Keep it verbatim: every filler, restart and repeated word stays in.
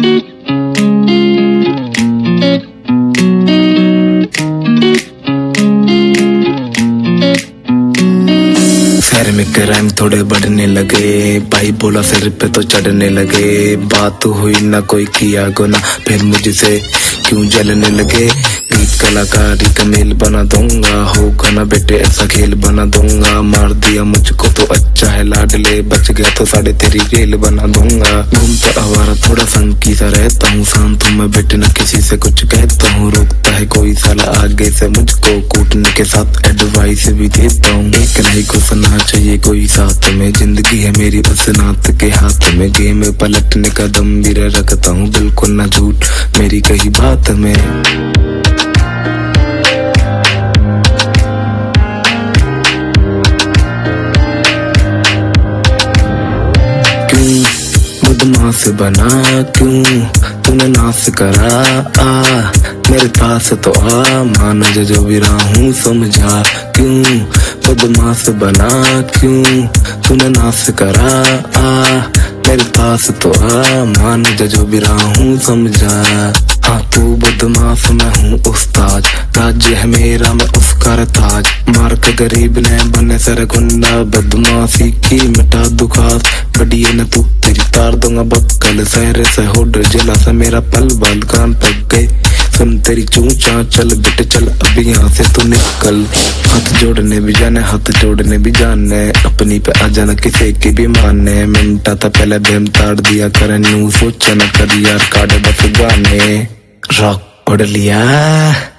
शहर में क्राइम थोड़े बढ़ने लगे, भाई बोला सिर पे तो चढ़ने लगे। बात हुई ना कोई किया गुना, फिर मुझसे क्यों जलने लगे। गीत कलाकारी का मेल बना दूंगा, होगा ना बेटे ऐसा खेल बना दूंगा। मार दिया मुझको तो अच्छा है लाडले, बच गया तो साढ़े तेरी रेल बना दूंगा। घूमता आवारा थोड़ा संकी सा रहता हूँ, शांत हूँ मैं बेटे ना किसी से कुछ कहता हूँ। रोकता है कोई साला आगे से मुझको, कूटने के साथ एडवाइस भी देता हूँ। एक नहीं को सुनना चाहिए कोई साथ में, जिंदगी है मेरी उस नाथ के हाथ में। गेम पलटने का दम भी रखता हूँ, बिल्कुल ना झूठ मेरी कही बात में। बदमाश बना क्यों तूने नाश करा, आ मेरे पास तो आ मान जो जो भी रहा हूँ समझा। क्यों बदमाश बना क्यों तूने नाश करा, आ मेरे पास तो आ मान जो जो भी रहा हूँ समझा। हाँ तू बदमाश मैं हूँ उस्ताद, राज्य है मेरा मैं उसका ताज। मार के गरीब ने बने सर गुंडा, बदमाशी की मिटा दुखात। बढ़िए न तू तेरी तार दूंगा बक्कल, शहर से होडर जिला से मेरा पल बल कान तक गए। सुन तेरी चूचा चल बेटे चल अभी यहाँ से तू निकल। हाथ जोड़ने भी जाने हाथ जोड़ने भी जाने, अपनी पे आ जाना किसी की भी माने। मिनटा था पहले बेम ताड़ दिया कर, न्यू सोचा न कर यार काट बस गाने। रॉक उड़ लिया।